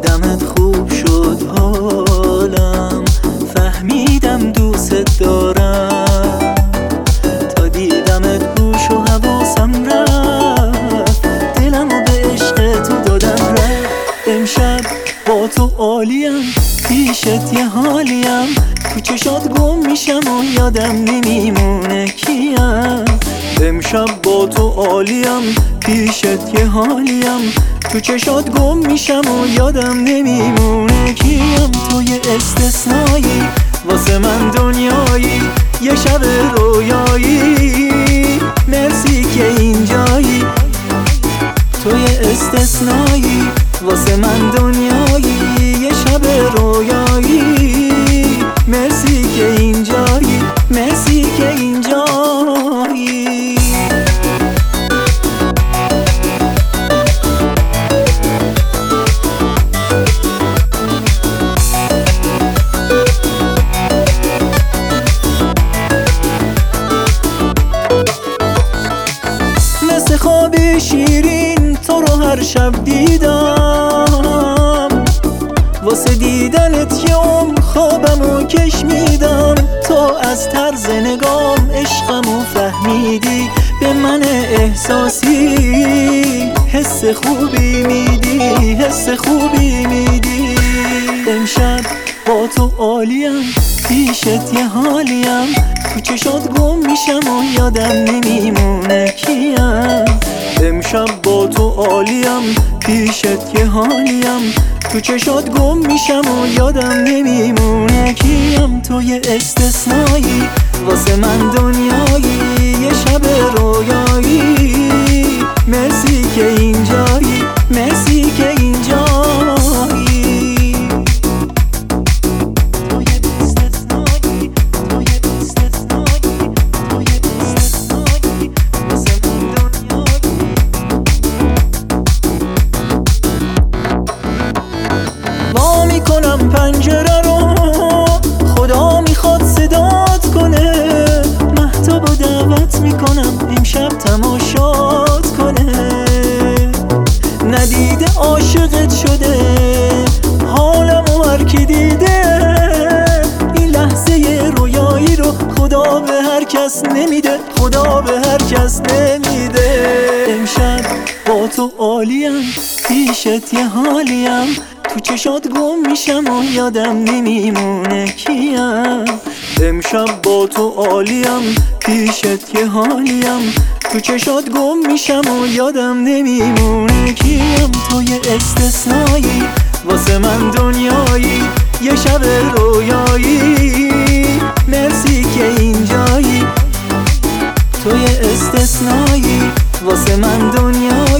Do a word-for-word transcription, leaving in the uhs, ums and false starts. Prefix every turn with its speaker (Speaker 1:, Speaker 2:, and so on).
Speaker 1: دیدمت خوب شد حالم، فهمیدم دوست دارم. تا دیدمت گوش و حواسم رفت، دلمو به عشق تو دادم رفت. امشب با تو عالیم، پیشت یه حالیم، تو چشات گم میشم و یادم نمیمونه کیم. امشب با تو عالیم، پیشت یه حالیم، تو چشات گم میشم و یادم نمیمونه کیم. تو یه استثنایی واسه من دنیایی، یه شب رویایی، مرسی که اینجایی. تو یه استثنایی واسه من دنیایی، یه شب رویایی، مرسی که اینجایی، مرسی که اینجایی. مثل خواب شیرین تو رو هر شب دیدم، واسه دیدنت یه عمر خوابمو کش میدم. تو از طرز نگام عشقمو فهمیدی، به من احساسی حس خوبی میدی، حس خوبی میدی. امشب با تو عالیم، پیشت یه حالیم، تو چشات گم میشم و یادم نمیمونه کیم. امشب با تو عالیم، پیشت یه حالیم، تو چشات گم میشم و یادم نمیمونه کیم. تو یه استثنایی واسه من دنیایی، یه شب رویایی، مرسی که اینجایی، مرسی که اینجایی. میکنم پنجره رو، خدا میخواد صدات کنه، مهتابو دعوت میکنم امشب تماشات کنه. ندیده عاشقت شده، حالمو هر کی دیده، این لحظه رویایی رو خدا به هر کس نمیده، خدا به هر کس نمیده. امشب با تو عالیم، پیشت یه حالیم، تو چشات گم میشم و یادم نمیمونه کیم. امشب با تو عالیم، پیشت یه حالیم، تو چشات گم میشم و یادم نمیمونه کیم. تو یه استثنایی واسه من دنیایی، یه شب رویایی، مرسی که اینجایی. تو یه استثنایی واسه من دنیایی،